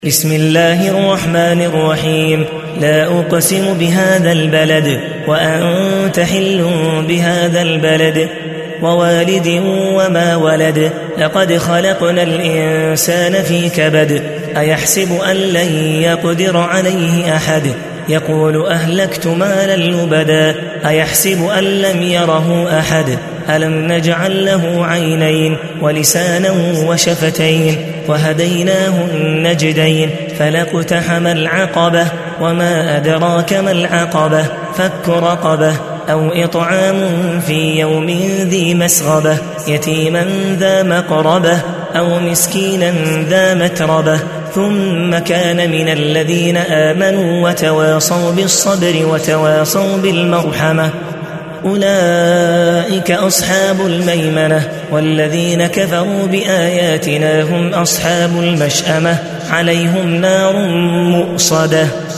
بسم الله الرحمن الرحيم. لا أقسم بهذا البلد وأنت حل بهذا البلد ووالد وما ولد لقد خلقنا الإنسان في كبد أيحسب أن لن يقدر عليه أحد يقول أهلكت مالا لبدا أيحسب أن لم يره أحد ألم نجعل له عينين ولسانا وشفتين وهديناه النجدين فلاقتحم العقبة وما أدراك ما العقبة فك رقبة أو إطعام في يوم ذي مسغبة يتيما ذا مقربة أو مسكينا ذا متربة ثم كان من الذين آمنوا وتواصوا بالصبر وتواصوا بالمرحمة أولئك أصحاب الميمنة والذين كفروا بآياتنا هم أصحاب المشأمة عليهم نار مؤصدة